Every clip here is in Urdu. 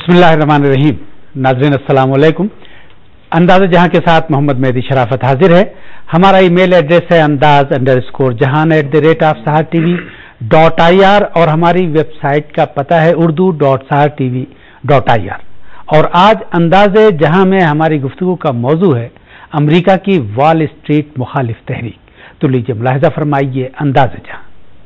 बिस्मिल्लाहिर्रहमानिर्रहीम। नाज़रीन अस्सलाम वालेकुम। अंदाज़ जहां के साथ मोहम्मद मेहदी शराफत हाजिर है। हमारा ईमेल एड्रेस है andaz_jahan@sahartv.ir और हमारी वेबसाइट का पता है urdu.sahartv.ir। और आज अंदाज़े जहां में हमारी गुफ्तगू का मौजू है अमेरिका की वॉल स्ट्रीट मुखालिफ तहरीक। तो लीजिए मुलाहिजा फरमाइए अंदाज़े जहां।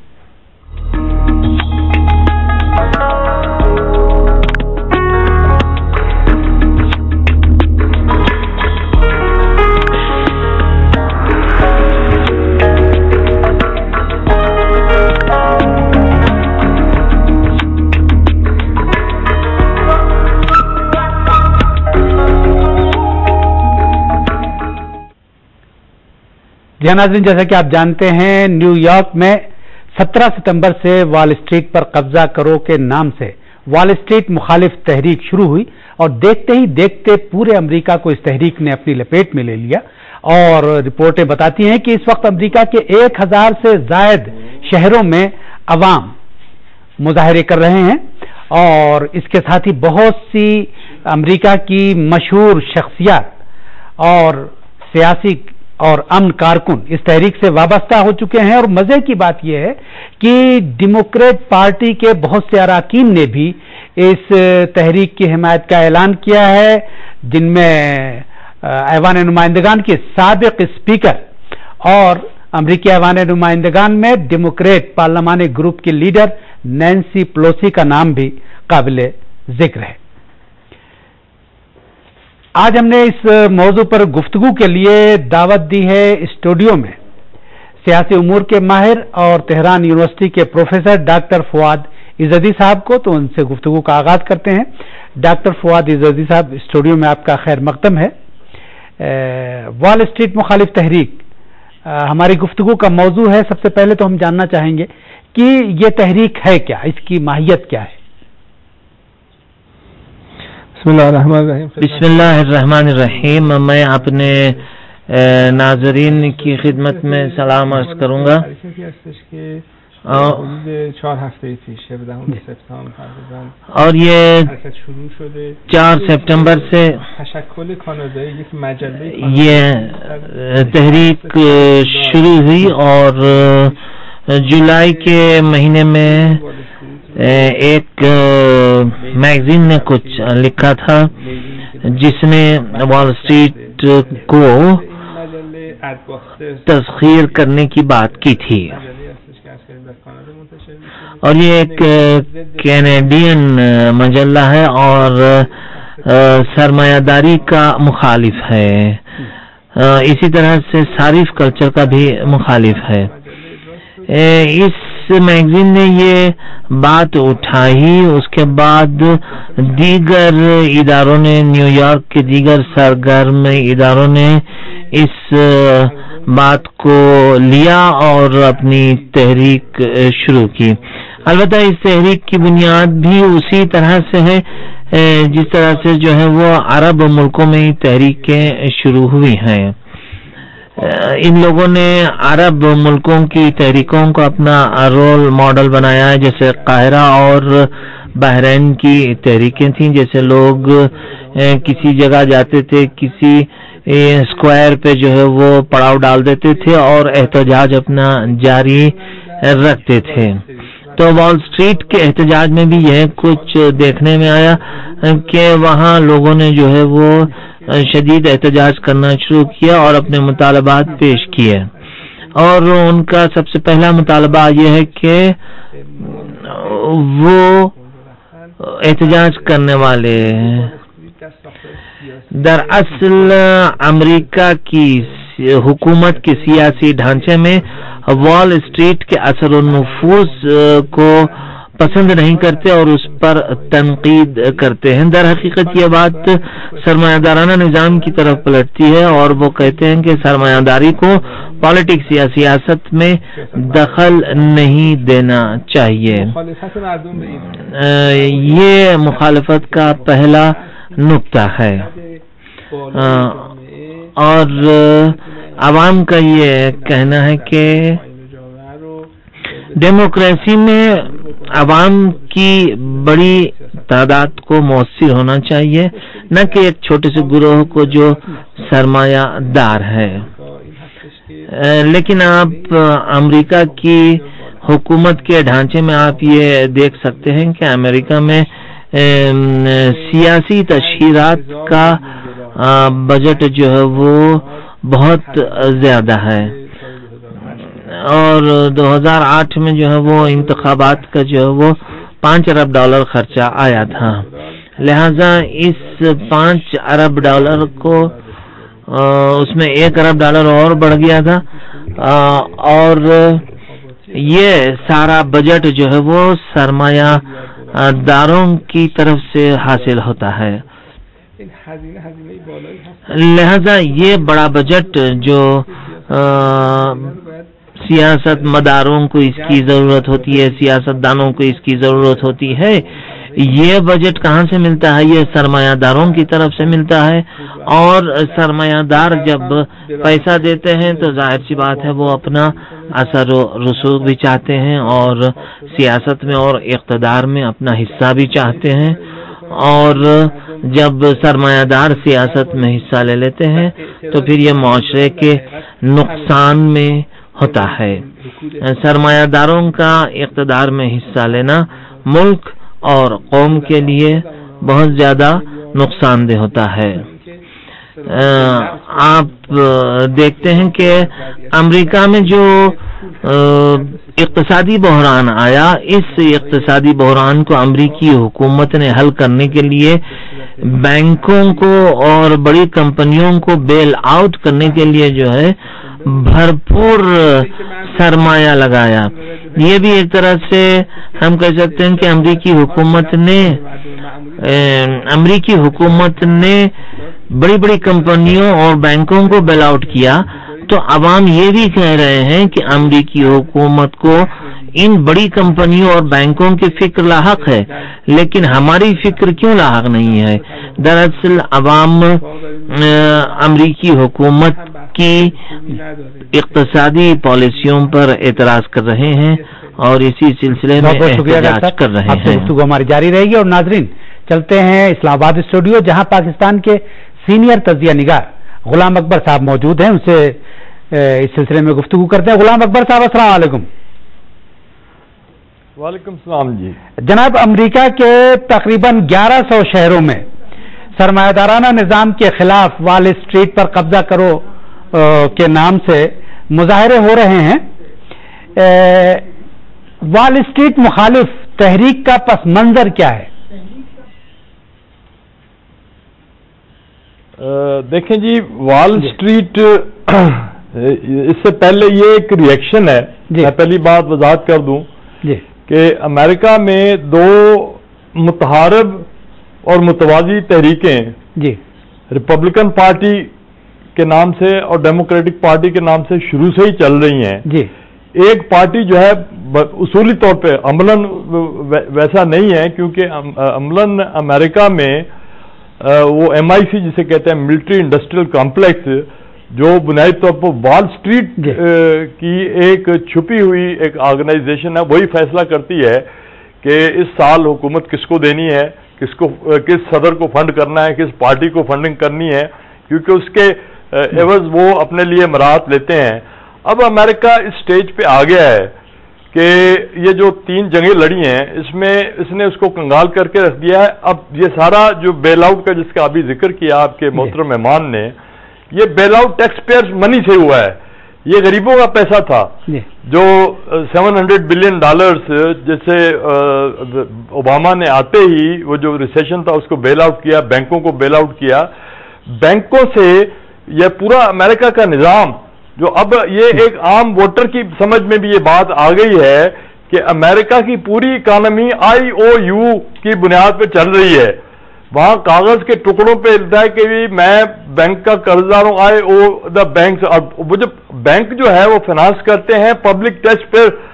जी नाज़रीन, जैसा कि आप जानते हैं न्यूयॉर्क में 17 सितंबर से वॉल स्ट्रीट पर कब्जा करो के नाम से वॉल स्ट्रीट मुखालिफ तहरीक शुरू हुई और देखते ही देखते पूरे अमेरिका को इस तहरीक ने अपनी लपेट में ले लिया। और रिपोर्टें बताती हैं कि इस वक्त अमेरिका के 1000 से ज्यादा शहरों में अवाम मुजाहरे कर रहे हैं और इसके साथ ही बहुत सी अमेरिका की मशहूर शख्सियत और सियासी और अमन कारकुन इस तहरीक से वाबस्ता हो चुके हैं। और मजे की बात यह है कि डेमोक्रेट पार्टी के बहुत से अरकान ने भी इस तहरीक की हिमायत का ऐलान किया है, जिनमें ऐवान नुमाइंदगान के साबिक स्पीकर और अमरीकी ऐवान नुमाइंदगान में डेमोक्रेट पार्लिमानी ग्रुप के लीडर नैन्सी पेलोसी का नाम भी काबिल जिक्र है। आज हमने इस मौजू पर गुफ्तगू के लिए दावत दी है स्टूडियो में सियासी उमूर के माहिर और तेहरान यूनिवर्सिटी के प्रोफेसर डॉक्टर फवाद इज़्ज़ती साहब को। तो उनसे गुफ्तगू का आगाज करते हैं। डॉक्टर फवाद इज़्ज़ती साहब, स्टूडियो में आपका खैर मकदम है। वॉल स्ट्रीट मुखालिफ तहरीक हमारी गुफ्तगू का मौजू है। सबसे पहले तो हम जानना चाहेंगे कि ये तहरीक है क्या, इसकी माहियत क्या है? बिस्मिल्लाहिर्रहमानिर्रहीम। मैं अपने नाजरीन की खिदमत में सलाम अर्ज करूंगा। और ये 4 सितंबर से ये तहरीक शुरू हुई और जुलाई के महीने में एक मैगजीन ने कुछ लिखा था जिसने वॉल स्ट्रीट को तस्खीर करने की बात की थी। और ये एक कैनेडियन मजल्ला है और सरमायादारी का मुखालिफ है। इसी तरह से सारिफ कल्चर का भी मुखालिफ है। इस मैगजीन ने ये बात उठाई, उसके बाद दीगर इदारों ने, न्यूयॉर्क के दीगर सरगर्म इदारों ने इस बात को लिया और अपनी तहरीक शुरू की। अलबत्ता इस तहरीक की बुनियाद भी उसी तरह से है जिस तरह से जो है वो अरब मुल्कों में तहरीकें शुरू हुई हैं। इन लोगों ने अरब मुल्कों की तहरीकों को अपना रोल मॉडल बनाया है। जैसे काहिरा और बहरीन की तहरीकें थीं। जैसे लोग किसी जगह जाते थे, किसी स्क्वायर पे जो है वो पड़ाव डाल देते थे और एहतजाज अपना जारी रखते थे। तो वॉल स्ट्रीट के एहतजाज में भी यह कुछ देखने में आया कि वहाँ लोगों ने जो है वो शदीद एहतजाज करना शुरू किया और अपने मुतालबात पेश किए। और उनका सबसे पहला मुतालबा यह है कि वो एहतजाज करने वाले दरअसल अमेरिका की हुकूमत के सियासी ढांचे में वॉल स्ट्रीट के असर और नफूज को पसंद नहीं करते और उस पर तनकीद करते हैं। दर हकीकत ये बात सरमायादाराना निजाम की तरफ पलटती है और वो कहते हैं कि सरमायादारी को पॉलिटिक्स या सियासत में दखल नहीं देना चाहिए। ये मुखालफत का पहला नुक्ता है। और आवाम का ये कहना है कि डेमोक्रेसी में अवाम की बड़ी تعداد کو مؤثر ہونا چاہیے، نہ کہ ایک چھوٹے سے گروہ کو جو سرمایہ دار ہے۔ لیکن آپ امریکہ کی حکومت کے ڈھانچے میں آپ یہ دیکھ سکتے ہیں کہ امریکہ میں سیاسی تشہیرات کا بجٹ جو ہے وہ بہت زیادہ ہے، اور 2008 میں جو ہے وہ انتخابات کا جو ہے وہ $5 ارب خرچہ آیا تھا، لہذا اس $5 ارب کو اس میں $1 ارب اور بڑھ گیا تھا، اور یہ سارا بجٹ جو ہے وہ سرمایہ داروں کی طرف سے حاصل ہوتا ہے۔ لہذا یہ بڑا بجٹ جو سیاست مداروں کو اس کی ضرورت ہوتی ہے، سیاست دانوں کو اس کی ضرورت ہوتی ہے، یہ بجٹ کہاں سے ملتا ہے؟ یہ سرمایہ داروں کی طرف سے ملتا ہے، اور سرمایہ دار جب پیسہ دیتے ہیں تو ظاہر سی بات ہے وہ اپنا اثر و رسوخ بھی چاہتے ہیں، اور سیاست میں اور اقتدار میں اپنا حصہ بھی چاہتے ہیں، اور جب سرمایہ دار سیاست میں حصہ لے لیتے ہیں تو پھر یہ معاشرے کے نقصان میں ہوتا ہے۔ سرمایہ داروں کا اقتدار میں حصہ لینا ملک اور قوم کے لیے بہت زیادہ نقصان دہ ہوتا ہے۔ آپ دیکھتے ہیں کہ امریکہ میں جو اقتصادی بحران آیا، اس اقتصادی بحران کو امریکی حکومت نے حل کرنے کے لیے بینکوں کو اور بڑی کمپنیوں کو بیل آؤٹ کرنے کے لیے جو ہے بھرپور سرمایہ لگایا۔ یہ بھی ایک طرح سے ہم کہہ سکتے ہیں کہ امریکی حکومت نے بڑی بڑی کمپنیوں اور بینکوں کو بیل آؤٹ کیا، تو عوام یہ بھی کہہ رہے ہیں کہ امریکی حکومت کو ان بڑی کمپنیوں اور بینکوں کی فکر لاحق ہے، لیکن ہماری فکر کیوں لاحق نہیں ہے؟ دراصل عوام امریکی حکومت کی اقتصادی پالیسیوں پر اعتراض کر رہے ہیں اور اسی سلسلے میں احتجاج کر رہے ہیں۔ گفتگو ہماری جاری رہے گی، اور ناظرین چلتے ہیں اسلام آباد اسٹوڈیو، جہاں پاکستان کے سینئر تجزیہ نگار غلام اکبر صاحب موجود ہیں، ان سے اس سلسلے میں گفتگو کرتے ہیں۔ غلام اکبر صاحب السلام علیکم۔ وعلیکم السلام جی۔ جناب، امریکہ کے تقریباً 1100 شہروں میں سرمایہ دارانہ نظام کے خلاف وال اسٹریٹ پر قبضہ کرو کے نام سے مظاہرے ہو رہے ہیں۔ وال اسٹریٹ مخالف تحریک کا پس منظر کیا ہے؟ دیکھیں جی، وال اسٹریٹ اس سے پہلے یہ ایک ریئیکشن ہے۔ میں پہلی بات وضاحت کر دوں کہ امریکہ میں دو متحارب اور متوازی تحریکیں ریپبلکن پارٹی کے نام سے اور ڈیموکریٹک پارٹی کے نام سے شروع سے ہی چل رہی ہیں۔ ایک پارٹی جو ہے اصولی طور پہ عملاً ویسا نہیں ہے، کیونکہ عملاً امریکہ میں وہ MIC جسے کہتے ہیں ملٹری انڈسٹریل کمپلیکس، جو بنیادی طور پر وال اسٹریٹ کی ایک چھپی ہوئی ایک آرگنائزیشن ہے، وہی فیصلہ کرتی ہے کہ اس سال حکومت کس کو دینی ہے، کس صدر کو فنڈ کرنا ہے، کس پارٹی کو فنڈنگ کرنی ہے، کیونکہ اس کے عوض وہ اپنے لیے مراعات لیتے ہیں۔ اب امریکہ اس سٹیج پہ آ گیا ہے کہ یہ جو 3 جنگیں لڑی ہیں، اس نے اس کو کنگال کر کے رکھ دیا ہے۔ اب یہ سارا جو بیل آؤٹ کا جس کا ابھی ذکر کیا آپ کے محترم مہمان نے، یہ bail out tax payers money سے ہوا ہے، یہ غریبوں کا پیسہ تھا جو $700 بلین جیسے اوباما نے آتے ہی وہ جو ریسیشن تھا اس کو بیل آؤٹ کیا، بینکوں کو بیل آؤٹ کیا۔ بینکوں سے یہ پورا امریکہ کا نظام جو اب یہ ایک عام ووٹر کی سمجھ میں بھی یہ بات آ گئی ہے کہ امریکہ کی پوری اکانومی IOU کی بنیاد پہ چل رہی ہے۔ وہاں کاغذ کے ٹکڑوں پہ لکھتا ہے کہ میں بینک کا قرض دار ہوں، I owe the banks۔ وہ جو بینک جو ہے وہ فائنانس کرتے ہیں، پبلک ٹیکس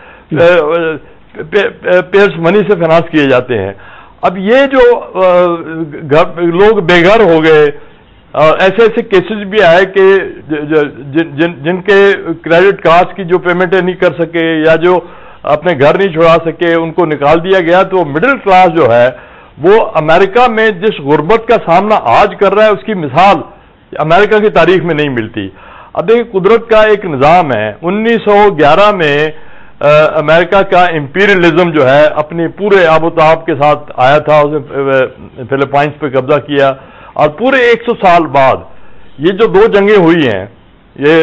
پیئرس منی سے فائنانس کیے جاتے ہیں۔ اب یہ جو لوگ بے گھر ہو گئے، ایسے کیسز بھی آئے کہ جن کے کریڈٹ کارڈز کی جو پیمنٹیں نہیں کر سکے یا جو اپنے گھر نہیں چھڑا سکے، ان کو نکال دیا گیا۔ تو مڈل کلاس جو ہے وہ امریکہ میں جس غربت کا سامنا آج کر رہا ہے اس کی مثال امریکہ کی تاریخ میں نہیں ملتی. اب دیکھیں قدرت کا ایک نظام ہے. 1911 میں امریکہ کا امپیریلزم جو ہے اپنی پورے آب و تاب کے ساتھ آیا تھا, اس نے فلپائنس پہ قبضہ کیا, اور پورے 100 سال بعد یہ جو 2 جنگیں ہوئی ہیں, یہ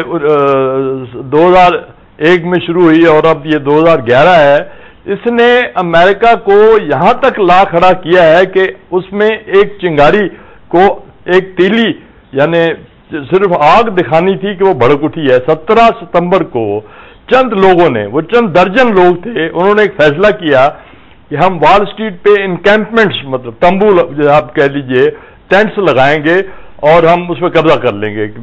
2001 میں شروع ہوئی اور اب یہ 2011 ہے, اس نے امریکہ کو یہاں تک لا کھڑا کیا ہے کہ اس میں ایک چنگاری کو ایک تیلی یعنی صرف آگ دکھانی تھی کہ وہ بھڑک اٹھی ہے. 17 ستمبر کو چند لوگوں نے, وہ چند درجن لوگ تھے, انہوں نے ایک فیصلہ کیا کہ ہم وال اسٹریٹ پہ انکیمپمنٹس مطلب تمبو جو آپ کہہ لیجئے ٹینٹس لگائیں گے اور ہم اس پہ قبضہ کر لیں گے.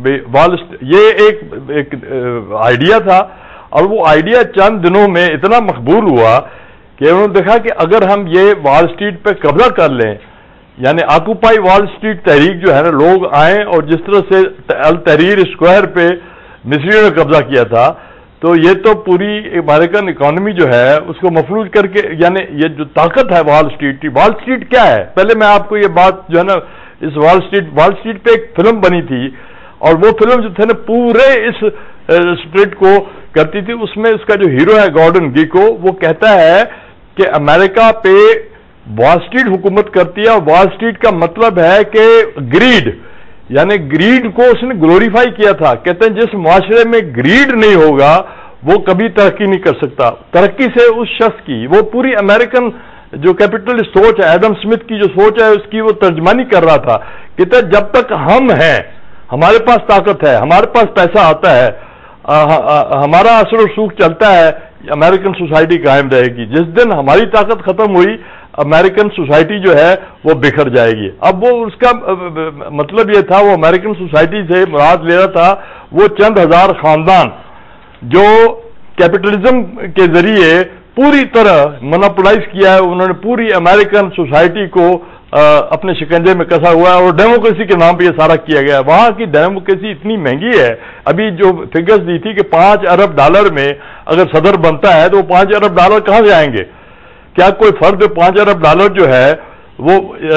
یہ ایک آئیڈیا تھا, اور وہ آئیڈیا چند دنوں میں اتنا مقبول ہوا کہ انہوں نے دیکھا کہ اگر ہم یہ وال اسٹریٹ پہ قبضہ کر لیں, یعنی آکوپائی وال اسٹریٹ تحریک جو ہے نا, لوگ آئیں اور جس طرح سے التحریر اسکوائر پہ مصریوں نے قبضہ کیا تھا, تو یہ تو پوری امریکن اکانومی جو ہے اس کو مفلوج کر کے, یعنی یہ جو طاقت ہے وال اسٹریٹ کی, وال اسٹریٹ کیا ہے, پہلے میں آپ کو یہ بات جو ہے نا, اس وال اسٹریٹ پہ ایک فلم بنی تھی, اور وہ فلم جو تھے نا پورے اس اسپرٹ کو کرتی تھی. اس میں اس کا جو ہیرو ہے گارڈن گیکو, وہ کہتا ہے کہ امریکہ پہ وال اسٹریٹ حکومت کرتی ہے, اور وال اسٹریٹ کا مطلب ہے کہ گریڈ, یعنی گریڈ کو اس نے گلوریفائی کیا تھا. کہتے ہیں جس معاشرے میں گریڈ نہیں ہوگا وہ کبھی ترقی نہیں کر سکتا. ترقی سے اس شخص کی, وہ پوری امریکن جو کیپٹلسٹ سوچ ہے, ایڈم سمتھ کی جو سوچ ہے, اس کی وہ ترجمانی کر رہا تھا. کہتے ہیں جب تک ہم ہیں, ہمارے پاس طاقت ہے, ہمارے پاس پیسہ آتا ہے, ہمارا اثر و رسوخ چلتا ہے, امریکن سوسائٹی قائم رہے گی. جس دن ہماری طاقت ختم ہوئی, امریکن سوسائٹی جو ہے وہ بکھر جائے گی. اب وہ اس کا مطلب یہ تھا, وہ امریکن سوسائٹی سے مراد لے رہا تھا وہ چند ہزار خاندان جو کیپٹلزم کے ذریعے پوری طرح مونوپولائز کیا ہے. انہوں نے پوری امریکن سوسائٹی کو اپنے شکنجے میں کسا ہوا ہے, اور ڈیموکریسی کے نام پہ یہ سارا کیا گیا ہے. وہاں کی ڈیموکریسی اتنی مہنگی ہے, ابھی جو فگرز دی تھی کہ $5 ارب میں اگر صدر بنتا ہے تو وہ $5 ارب کہاں سے آئیں گے؟ کیا کوئی فرد $5 ارب جو ہے وہ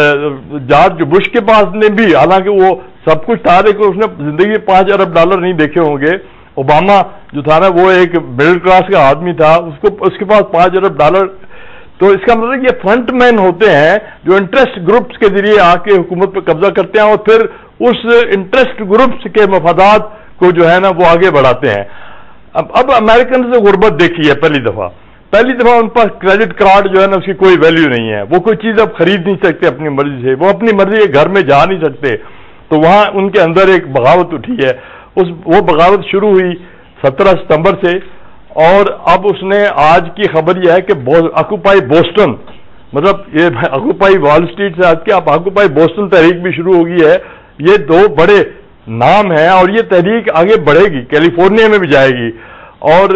جارج بش کے پاس نے بھی, حالانکہ وہ سب کچھ تھا لیکن اس نے زندگی میں $5 ارب نہیں دیکھے ہوں گے. اوباما جو تھا نا وہ ایک مڈل کلاس کا آدمی تھا, اس کے پاس $5 ارب. تو اس کا مطلب یہ فرنٹ مین ہوتے ہیں جو انٹرسٹ گروپس کے ذریعے آ کے حکومت پہ قبضہ کرتے ہیں, اور پھر اس انٹرسٹ گروپس کے مفادات کو جو ہے نا وہ آگے بڑھاتے ہیں. اب امریکن سے غربت دیکھی ہے پہلی دفعہ ان پاس کریڈٹ کارڈ جو ہے نا اس کی کوئی ویلیو نہیں ہے, وہ کوئی چیز اب خرید نہیں سکتے اپنی مرضی سے, وہ اپنی مرضی کے گھر میں جا نہیں سکتے. تو وہاں ان کے اندر ایک بغاوت اٹھی ہے. وہ بغاوت شروع ہوئی 17 ستمبر سے, اور اب اس نے آج کی خبر یہ ہے کہ آکوپائی بوسٹن, مطلب یہ آکوپائی وال اسٹریٹ سے آج کے اب آکوپائی بوسٹن تحریک بھی شروع ہو گئی ہے. یہ 2 بڑے نام ہیں, اور یہ تحریک آگے بڑھے گی, کیلیفورنیا میں بھی جائے گی. اور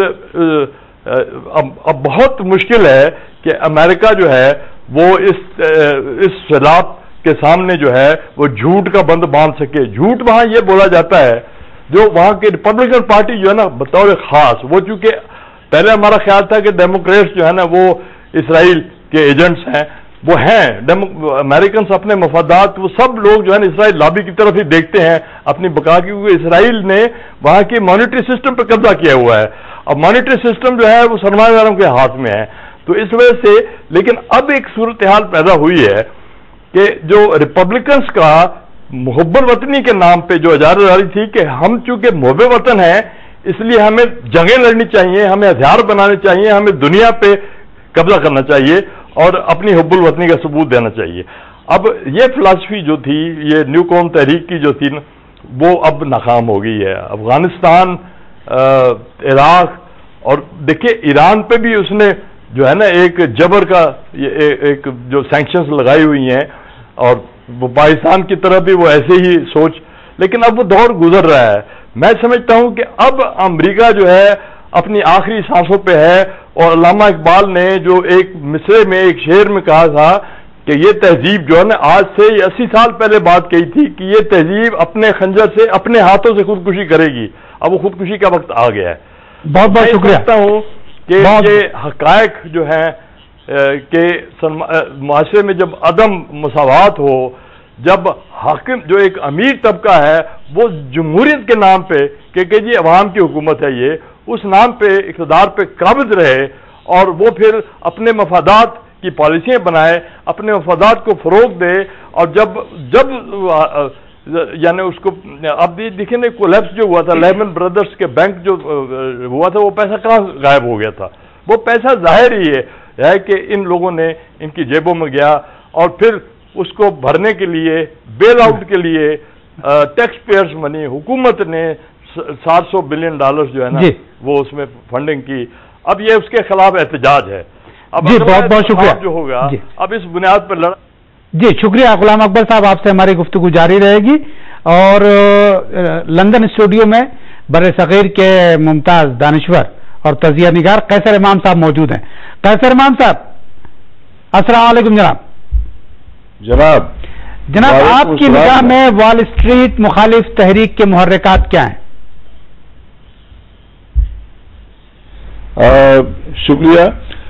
اب بہت مشکل ہے کہ امریکہ جو ہے وہ اس سیلاب کے سامنے جو ہے وہ جھوٹ کا بند باندھ سکے. جھوٹ وہاں یہ بولا جاتا ہے, جو وہاں کی ریپبلکن پارٹی جو ہے نا بطور خاص, وہ چونکہ پہلے ہمارا خیال تھا کہ ڈیموکریٹس جو ہے نا وہ اسرائیل کے ایجنٹس ہیں, وہ ہیں امریکنس اپنے مفادات, وہ سب لوگ جو ہے نا اسرائیل لابی کی طرف ہی دیکھتے ہیں اپنی بقا کی, کیونکہ اسرائیل نے وہاں کی مانیٹری سسٹم پہ قبضہ کیا ہوا ہے. اب مانیٹری سسٹم جو ہے وہ سرمایہ داروں کے ہاتھ میں ہے. تو اس وجہ سے, لیکن اب ایک صورتحال پیدا ہوئی ہے کہ جو ریپبلکنس کا محب الوطنی کے نام پہ جو اجارہ تھی کہ ہم چونکہ محب وطن ہیں اس لیے ہمیں جنگیں لڑنی چاہیے, ہمیں ہتھیار بنانے چاہیے, ہمیں دنیا پہ قبضہ کرنا چاہیے اور اپنی حب الوطنی کا ثبوت دینا چاہیے. اب یہ فلسفی جو تھی, یہ نیو قوم تحریک کی جو تھی نا, وہ اب ناکام ہو گئی ہے. افغانستان, عراق, اور دیکھیے ایران پہ بھی اس نے جو ہے نا ایک جبر کا ایک جو سینکشنز لگائی ہوئی ہیں, اور وہ پاکستان کی طرف بھی وہ ایسے ہی سوچ, لیکن اب وہ دور گزر رہا ہے. میں سمجھتا ہوں کہ اب امریکہ جو ہے اپنی آخری سانسوں پہ ہے, اور علامہ اقبال نے جو ایک مصرے میں ایک شعر میں کہا تھا کہ یہ تہذیب جو ہے نا آج سے 80 سال پہلے بات کہی تھی کہ یہ تہذیب اپنے خنجر سے اپنے ہاتھوں سے خودکشی کرے گی. اب وہ خودکشی کا وقت آ گیا ہے. بہت بہت شکریہ. ہوں کہ یہ حقائق جو ہیں کہ معاشرے میں جب عدم مساوات ہو، جب حاکم جو ایک امیر طبقہ ہے وہ جمہوریت کے نام پہ کہ جی عوام کی حکومت ہے یہ، اس نام پہ اقتدار پہ قابض رہے اور وہ پھر اپنے مفادات کی پالیسیاں بنائے، اپنے مفادات کو فروغ دے، اور جب یعنی اس کو اب دیکھیں نا کولیپس جو ہوا تھا لیمن بردرز کے بینک جو ہوا تھا، وہ پیسہ کہاں غائب ہو گیا تھا؟ وہ پیسہ ظاہر ہی ہے کہ ان لوگوں نے ان کی جیبوں میں گیا، اور پھر اس کو بھرنے کے لیے بیل آؤٹ کے لیے ٹیکس پیئرز منی، حکومت نے $700 بلین جو ہے نا وہ اس میں فنڈنگ کی۔ اب یہ اس کے خلاف احتجاج ہے۔ اب بہت بہت شکریہ جو ہوگا اب اس بنیاد پر لڑا۔ جی شکریہ غلام اکبر صاحب، آپ سے ہماری گفتگو جاری رہے گی، اور لندن اسٹوڈیو میں بر صغیر کے ممتاز دانشور اور تجزیہ نگار قیصر امام صاحب موجود ہیں۔ قیصر امام صاحب السلام علیکم جناب آپ کی نگاہ میں وال اسٹریٹ مخالف تحریک کے محرکات کیا ہیں؟ شکریہ۔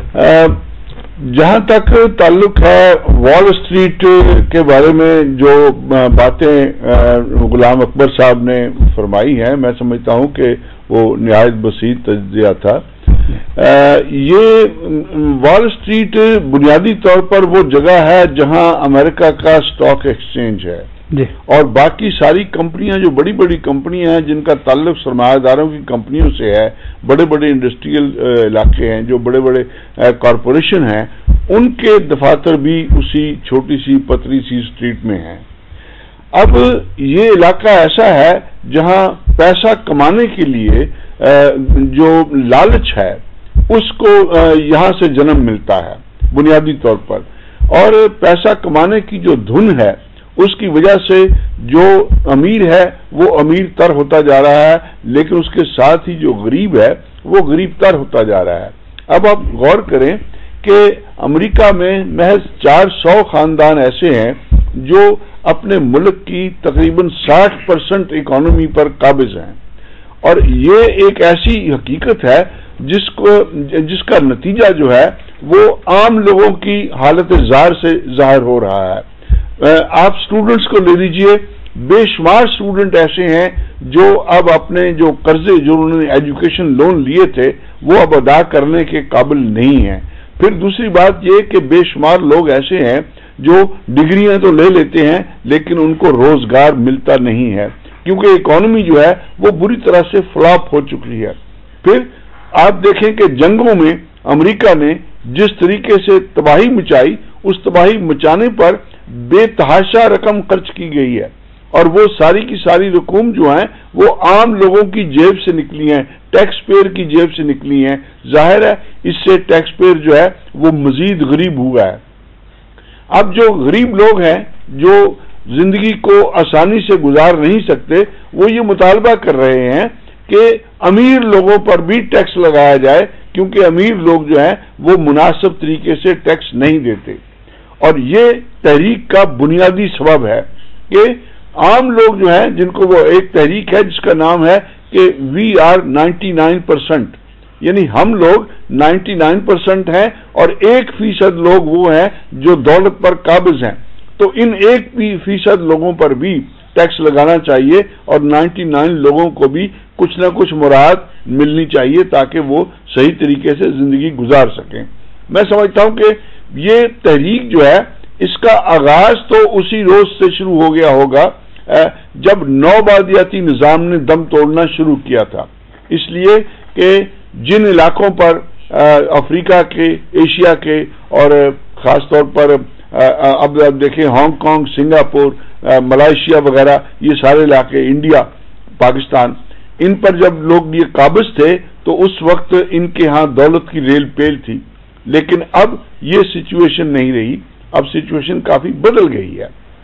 جہاں تک تعلق ہے وال اسٹریٹ کے بارے میں جو باتیں غلام اکبر صاحب نے فرمائی ہیں، میں سمجھتا ہوں کہ وہ نہایت بسیط تجزیہ تھا۔ یہ وال اسٹریٹ بنیادی طور پر وہ جگہ ہے جہاں امریکہ کا اسٹاک ایکسچینج ہے، اور باقی ساری کمپنیاں جو بڑی بڑی کمپنیاں ہیں جن کا تعلق سرمایہ داروں کی کمپنیوں سے ہے، بڑے بڑے انڈسٹریل علاقے ہیں، جو بڑے بڑے کارپوریشن ہیں، ان کے دفاتر بھی اسی چھوٹی سی پتلی سی اسٹریٹ میں ہیں۔ اب یہ علاقہ ایسا ہے جہاں پیسہ کمانے کے لیے جو لالچ ہے اس کو یہاں سے جنم ملتا ہے بنیادی طور پر، اور پیسہ کمانے کی جو دھن ہے اس کی وجہ سے جو امیر ہے وہ امیر تر ہوتا جا رہا ہے، لیکن اس کے ساتھ ہی جو غریب ہے وہ غریب تر ہوتا جا رہا ہے۔ اب آپ غور کریں کہ امریکہ میں محض 400 خاندان ایسے ہیں جو اپنے ملک کی تقریباً 60% اکانومی پر قابض ہیں، اور یہ ایک ایسی حقیقت ہے جس کا نتیجہ جو ہے وہ عام لوگوں کی حالت زار سے ظاہر ہو رہا ہے۔ آپ اسٹوڈنٹس کو لے لیجئے، بے شمار اسٹوڈنٹ ایسے ہیں جو اب اپنے جو قرضے جو انہوں نے ایجوکیشن لون لیے تھے وہ اب ادا کرنے کے قابل نہیں ہیں۔ پھر دوسری بات یہ کہ بے شمار لوگ ایسے ہیں جو ڈگریاں تو لے لیتے ہیں لیکن ان کو روزگار ملتا نہیں ہے، کیونکہ اکانومی جو ہے وہ بری طرح سے فلاپ ہو چکی ہے۔ پھر آپ دیکھیں کہ جنگوں میں امریکہ نے جس طریقے سے تباہی مچائی، اس تباہی مچانے پر بے تحاشا رقم خرچ کی گئی ہے، اور وہ ساری کی ساری رقوم جو ہیں وہ عام لوگوں کی جیب سے نکلی ہیں، ٹیکس پیئر کی جیب سے نکلی ہیں۔ ظاہر ہے اس سے ٹیکس پیئر جو ہے وہ مزید غریب ہوا ہے۔ اب جو غریب لوگ ہیں جو زندگی کو آسانی سے گزار نہیں سکتے، وہ یہ مطالبہ کر رہے ہیں کہ امیر لوگوں پر بھی ٹیکس لگایا جائے، کیونکہ امیر لوگ جو ہیں وہ مناسب طریقے سے ٹیکس نہیں دیتے۔ اور یہ تحریک کا بنیادی سبب ہے کہ عام لوگ جو ہیں جن کو وہ ایک تحریک ہے جس کا نام ہے کہ وی آر 99%، یعنی ہم لوگ 99% ہیں اور 1% لوگ وہ ہیں جو دولت پر قابض ہیں، تو ان 1% لوگوں پر بھی ٹیکس لگانا چاہیے اور 99 لوگوں کو بھی کچھ نہ کچھ مراحت ملنی چاہیے تاکہ وہ صحیح طریقے سے زندگی گزار سکیں۔ میں سمجھتا ہوں کہ یہ تحریک جو ہے اس کا آغاز تو اسی روز سے شروع ہو گیا ہوگا جب نوآبادیاتی نظام نے دم توڑنا شروع کیا تھا، اس لیے کہ جن علاقوں پر افریقہ کے، ایشیا کے اور خاص طور پر اب دیکھیں ہانگ کانگ، سنگاپور، ملائیشیا وغیرہ، یہ سارے علاقے، انڈیا، پاکستان، ان پر جب لوگ یہ قابض تھے تو اس وقت ان کے ہاں دولت کی ریل پیل تھی، لیکن اب یہ سچویشن نہیں رہی، اب سچویشن کافی بدل گئی ہے۔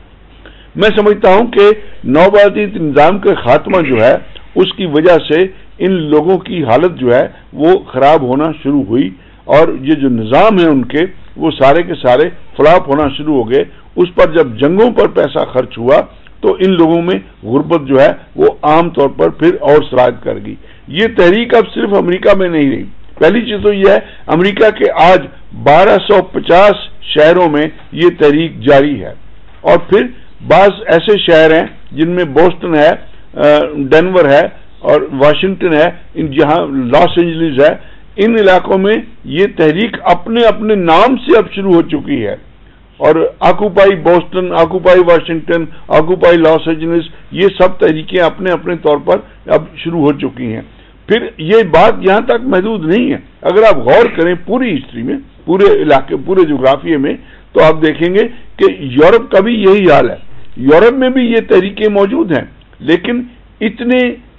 میں سمجھتا ہوں کہ نوآبادیاتی نظام کا خاتمہ جو ہے اس کی وجہ سے ان لوگوں کی حالت جو ہے وہ خراب ہونا شروع ہوئی، اور یہ جو نظام ہے ان کے وہ سارے کے سارے فلاپ ہونا شروع ہو گئے۔ اس پر جب جنگوں پر پیسہ خرچ ہوا تو ان لوگوں میں غربت جو ہے وہ عام طور پر پھر اور سرایت کر گئی۔ یہ تحریک اب صرف امریکہ میں نہیں رہی، پہلی چیز تو یہ ہے امریکہ کے آج 1250 شہروں میں یہ تحریک جاری ہے، اور پھر بعض ایسے شہر ہیں جن میں بوسٹن ہے، ڈنور ہے اور واشنگٹن ہے، جہاں لاس اینجلس ہے، ان علاقوں میں یہ تحریک اپنے اپنے نام سے اب شروع ہو چکی ہے، اور occupy Boston, occupy Washington, occupy Los Angeles, یہ سب تحریکیں اپنے اپنے طور پر اب شروع ہو چکی ہیں۔ پھر یہ بات یہاں تک محدود نہیں ہے، اگر آپ غور کریں پوری ہسٹری میں، پورے علاقے، پورے جغرافیے میں، تو آپ دیکھیں گے کہ یورپ کا بھی یہی حال ہے۔ یورپ میں بھی یہ تحریکیں موجود ہیں، لیکن اتنے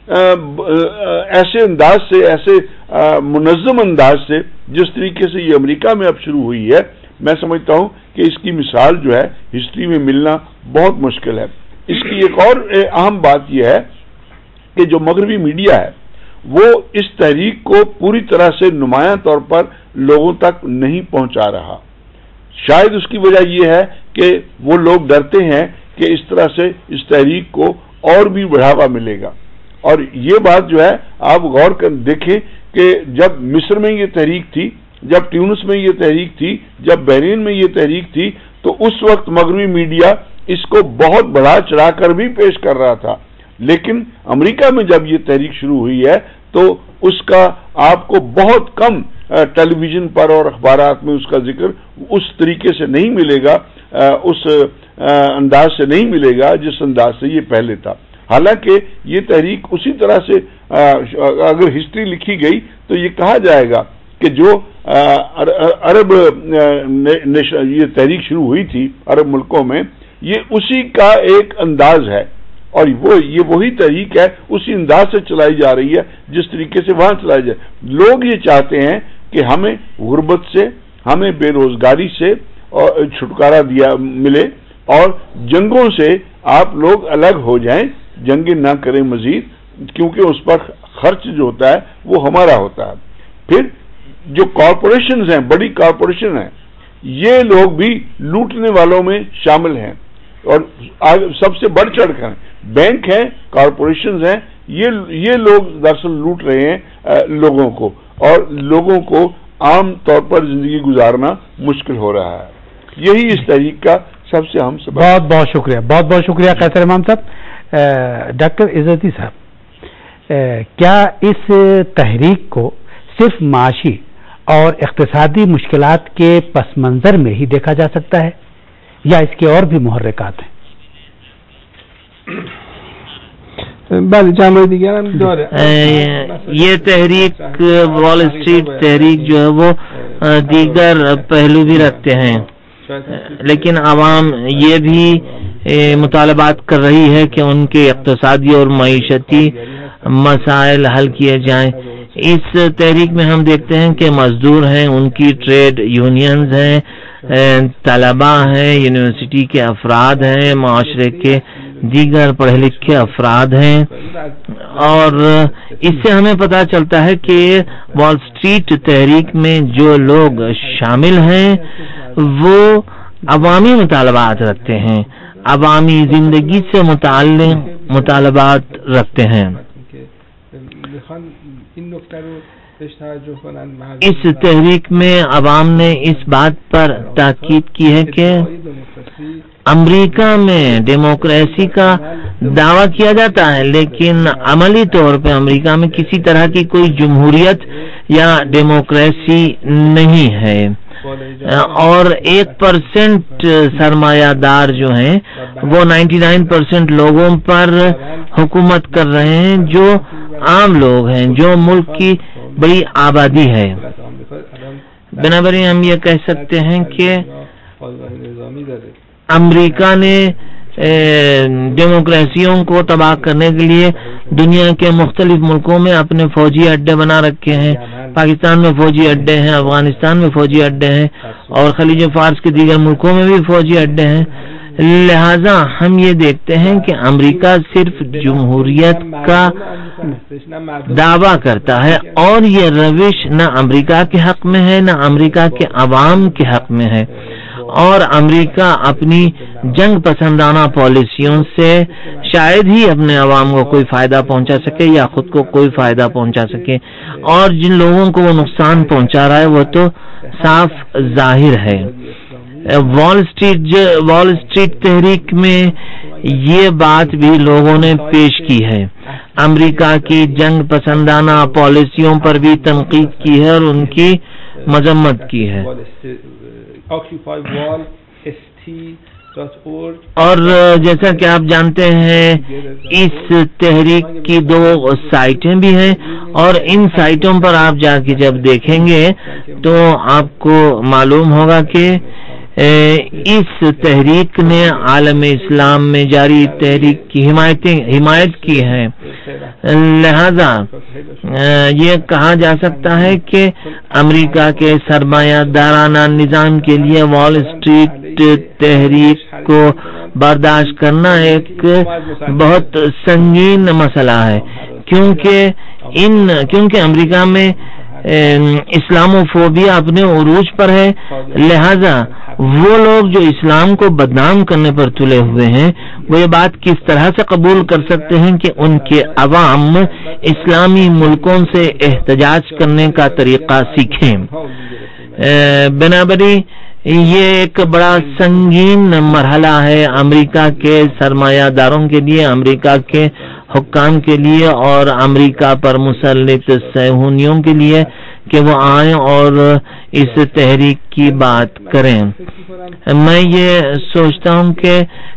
ایسے انداز سے، ایسے منظم انداز سے جس طریقے سے یہ امریکہ میں اب شروع ہوئی ہے، میں سمجھتا ہوں کہ اس کی مثال جو ہے ہسٹری میں ملنا بہت مشکل ہے۔ اس کی ایک اور اہم بات یہ ہے کہ جو مغربی میڈیا ہے وہ اس تحریک کو پوری طرح سے نمایاں طور پر لوگوں تک نہیں پہنچا رہا۔ شاید اس کی وجہ یہ ہے کہ وہ لوگ ڈرتے ہیں کہ اس طرح سے اس تحریک کو اور بھی بڑھاوا ملے گا، اور یہ بات جو ہے آپ غور کر دیکھیں کہ جب مصر میں یہ تحریک تھی، جب ٹیونس میں یہ تحریک تھی، جب بحرین میں یہ تحریک تھی، تو اس وقت مغربی میڈیا اس کو بہت بڑھا چڑھا کر بھی پیش کر رہا تھا، لیکن امریکہ میں جب یہ تحریک شروع ہوئی ہے تو اس کا آپ کو بہت کم ٹیلی ویژن پر اور اخبارات میں اس کا ذکر اس طریقے سے نہیں ملے گا، اس انداز سے نہیں ملے گا جس انداز سے یہ پہلے تھا۔ حالانکہ یہ تحریک اسی طرح سے اگر ہسٹری لکھی گئی تو یہ کہا جائے گا کہ جو عرب یہ تحریک شروع ہوئی تھی عرب ملکوں میں، یہ اسی کا ایک انداز ہے، اور یہ وہی تحریک ہے، اسی انداز سے چلائی جا رہی ہے جس طریقے سے وہاں چلائی جائے۔ لوگ یہ چاہتے ہیں کہ ہمیں غربت سے، ہمیں بے روزگاری سے چھٹکارا ملے، اور جنگوں سے آپ لوگ الگ ہو جائیں، جنگیں نہ کریں مزید، کیونکہ اس پر خرچ جو ہوتا ہے وہ ہمارا ہوتا ہے۔ پھر جو کارپوریشنز ہیں، بڑی کارپوریشن ہیں، یہ لوگ بھی لوٹنے والوں میں شامل ہیں، اور سب سے بڑھ چڑھ کر بینک ہیں، کارپوریشنز ہیں، یہ لوگ دراصل لوٹ رہے ہیں لوگوں کو، اور لوگوں کو عام طور پر زندگی گزارنا مشکل ہو رہا ہے۔ یہی اس تحریک کا سب سے اہم سبب۔ بہت بہت شکریہ، بہت بہت شکریہ قیصر امام صاحب۔ ڈاکٹر عزتی صاحب، کیا اس تحریک کو صرف معاشی اور اقتصادی مشکلات کے پس منظر میں ہی دیکھا جا سکتا ہے، یا اس کے اور بھی محرکات ہیں؟ یہ تحریک وال اسٹریٹ تحریک جو ہے وہ دیگر پہلو بھی رکھتے ہیں، لیکن عوام یہ بھی مطالبات کر رہی ہے کہ ان کے اقتصادی اور معیشتی مسائل حل کیے جائیں۔ اس تحریک میں ہم دیکھتے ہیں کہ مزدور ہیں، ان کی ٹریڈ یونینز ہیں، طلباء ہیں، یونیورسٹی کے افراد ہیں، معاشرے کے دیگر پڑھے لکھے افراد ہیں، اور اس سے ہمیں پتہ چلتا ہے کہ وال اسٹریٹ تحریک میں جو لوگ شامل ہیں وہ عوامی مطالبات رکھتے ہیں، عوامی زندگی سے متعلق مطالبات رکھتے ہیں۔ اس تحریک میں عوام نے اس بات پر تاکید کی ہے کہ امریکہ میں ڈیموکریسی کا دعویٰ کیا جاتا ہے، لیکن عملی طور پہ امریکہ میں کسی طرح کی کوئی جمہوریت یا ڈیموکریسی نہیں ہے، اور 1% سرمایہ دار جو ہیں وہ 99% لوگوں پر حکومت کر رہے ہیں، جو عام لوگ ہیں، جو ملک کی بڑی آبادی ہے۔ بنابراً ہم یہ کہہ سکتے ہیں کہ امریکہ نے ڈیموکریسیوں کو تباہ کرنے کے لیے دنیا کے مختلف ملکوں میں اپنے فوجی اڈے بنا رکھے ہیں۔ پاکستان میں فوجی اڈے ہیں، افغانستان میں فوجی اڈے ہیں، اور خلیج فارس کے دیگر ملکوں میں بھی فوجی اڈے ہیں۔ لہذا ہم یہ دیکھتے ہیں کہ امریکہ صرف جمہوریت کا دعویٰ کرتا ہے، اور یہ روش نہ امریکہ کے حق میں ہے، نہ امریکہ کے عوام کے حق میں ہے، اور امریکہ اپنی جنگ پسندانہ پالیسیوں سے شاید ہی اپنے عوام کو کوئی فائدہ پہنچا سکے یا خود کو کوئی فائدہ پہنچا سکے، اور جن لوگوں کو وہ نقصان پہنچا رہا ہے وہ تو صاف ظاہر ہے۔ وال اسٹریٹ تحریک میں یہ بات بھی لوگوں نے پیش کی ہے، امریکہ کی جنگ پسندانہ پالیسیوں پر بھی تنقید کی ہے اور ان کی مذمت کی ہے۔ اور جیسا کہ آپ جانتے ہیں اس تحریک کی 2 سائٹیں بھی ہیں، اور ان سائٹوں پر آپ جا کے جب دیکھیں گے تو آپ کو معلوم ہوگا کہ اس تحریک نے عالم اسلام میں جاری تحریک کی حمایت کی ہے، لہذا یہ کہا جا سکتا ہے کہ امریکہ کے سرمایہ دارانہ نظام کے لیے وال اسٹریٹ تحریک کو برداشت کرنا ایک بہت سنگین مسئلہ ہے، کیونکہ امریکہ میں اسلاموفوبیا اپنے عروج پر ہے، لہذا وہ لوگ جو اسلام کو بدنام کرنے پر تلے ہوئے ہیں وہ یہ بات کس طرح سے قبول کر سکتے ہیں کہ ان کے عوام اسلامی ملکوں سے احتجاج کرنے کا طریقہ سیکھیں۔ بنابراین یہ ایک بڑا سنگین مرحلہ ہے امریکہ کے سرمایہ داروں کے لیے، امریکہ کے حکام کے لیے اور امریکہ پر مسلط صہیونیوں کے لیے کہ وہ آئیں اور اس تحریک کی بات کریں۔ میں یہ سوچتا ہوں کہ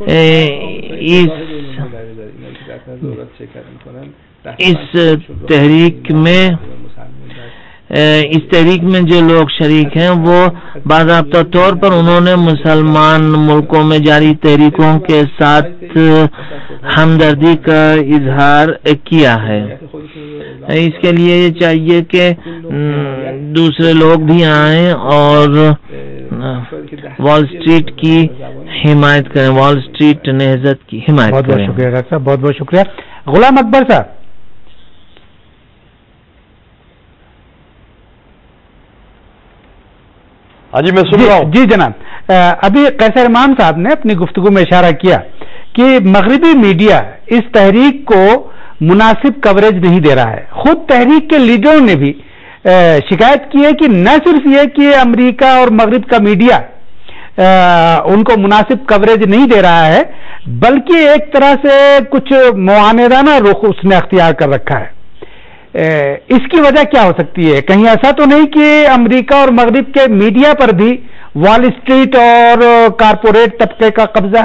اس تحریک میں جو لوگ شریک ہیں وہ باضابطہ طور پر انہوں نے مسلمان ملکوں میں جاری تحریکوں کے ساتھ ہمدردی کا اظہار کیا ہے۔ اس کے لیے یہ چاہیے کہ دوسرے لوگ بھی آئیں اور وال اسٹریٹ کی حمایت کریں، وال اسٹریٹ نہضت کی حمایت کریں۔ بہت شکریہ ڈاکٹر صاحب، بہت بہت شکریہ۔ غلام اکبر صاحب، ہاں جی میں سن رہا ہوں۔ جی جناب، ابھی قیصر امام صاحب نے اپنی گفتگو میں اشارہ کیا کہ مغربی میڈیا اس تحریک کو مناسب کوریج نہیں دے رہا ہے۔ خود تحریک کے لیڈروں نے بھی شکایت کی ہے کہ نہ صرف یہ کہ امریکہ اور مغرب کا میڈیا ان کو مناسب کوریج نہیں دے رہا ہے، بلکہ ایک طرح سے کچھ معاندانہ رخ اس نے اختیار کر رکھا ہے۔ اس کی وجہ کیا ہو سکتی ہے؟ کہیں ایسا تو نہیں کہ امریکہ اور مغرب کے میڈیا پر بھی وال اسٹریٹ اور کارپوریٹ طبقے کا قبضہ؟